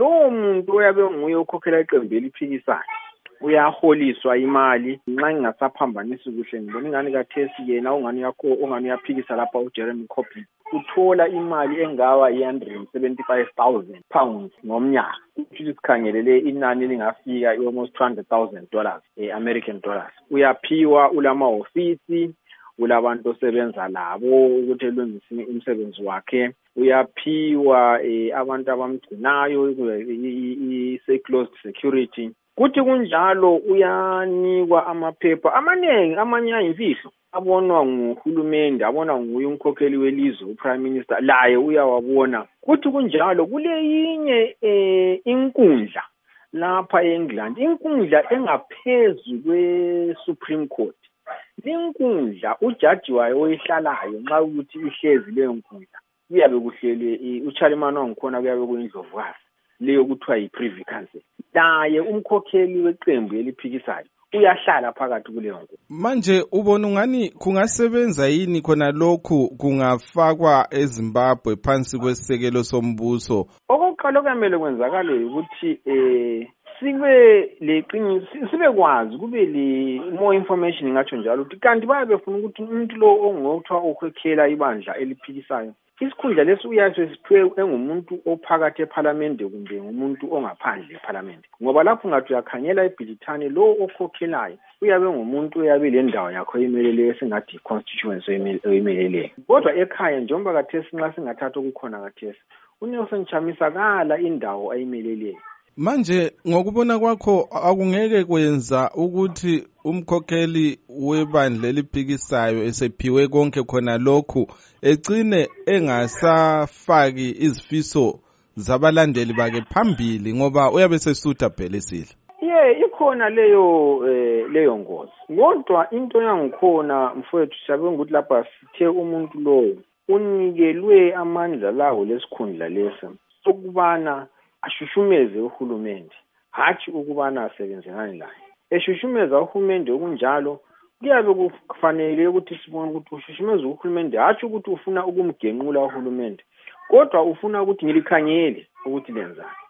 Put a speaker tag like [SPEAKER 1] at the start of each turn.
[SPEAKER 1] lowo muntu oyabe nguye ukhokhela iqembu eliphikisayo uyaholiswa imali. Nxa ngingasaphambanisi kuhle ngibona ingani kathesi yena ongani uyaphikisa lapha uJeremy Corbyn uthola imali engawa £175,000 ngomnyaka. Ukuthi sikhangelele inani lingafika almost $200,000 American dollars. Uyaphiwa ulama ofisi, ulabantu osebenza labo ukuthi elungise umsebenzi wakhe. Uyaphiwa abantu abamgcinayo i-closed security. Kuthi kunjalo uyanikwa amaphepha amaningi, amanye ayimfihlo abonwa nguhulumende, abona nguye umkhokheli welizwe, uprime minister, laye uyawabona. Kuthi kunjalo kuleyinye inkundla lapha eEngland, inkundla engaphezulu kwe-Supreme Court. Inkundla ujaji wayo oyihlalayo nxa ukuthi ihlezi leyo nkundla kuyabe kuhlele uCharlemane wangikhona, kuyabe kuyindlovukazi leyo kuthiwa yi-Privy Council. Naye umkhokheli weqembu eliphikisayo uyahlala phakathi kuleyo nkundla.
[SPEAKER 2] Manje ubona ungani kungasebenza yini khona lokhu kungafakwa eZimbabwe phansi kwesisekelo sombuso?
[SPEAKER 1] Okokuqala okumele kwenzakale ukuthi sibe leqiniso, sibe kwazi, kube le more information ngatsho njalo ukuthi kanti bayabe befuna ukuthi umuntu lo ongokuthiwa ukhokhela ibandla eliphikisayo isikhundla lesi uyaso siphiwe engumuntu ophakathi eParliament kumbe ngumuntu ongaphandle eParliament. Ngoba lapho ngathi uyakhangela eBrithani lo okhokhelayo uyabe ngumuntu uyabe le ndawo yakho eyimelele esingathi constituency eyimelele. Kodwa ekhaya njengoba kathesi nxa singathatha ukukhona kathesi uNelson Chamisa kala indawo ayimelele.
[SPEAKER 2] Manje ngokubona kwakho akungeke kwenza ukuthi umkhokheli webandla eliphikisayo esephiwe konke khona lokhu egcine engasafaki izifiso zabalandeli bakhe phambili ngoba uyabe sesutha phela esile?
[SPEAKER 1] Ikhona leyo ngozi. Kodwa into yangikhona mfowethu siyabe ukuthi lapha sithe umuntu lowo unikelwe amandla lawo lesikhundla lesi ukubana ashushumeze uhulumende, hathi ukubana asebenzelane laye. Eshushumeza uhulumende okunjalo kuyabe kufanele ukuthi sibone ukuthi ushushumeza uhulumende, hathi ukuthi ufuna ukumgenqula uhulumende, kodwa ufuna ukuthi ngilikhangele ukuthi lenzani.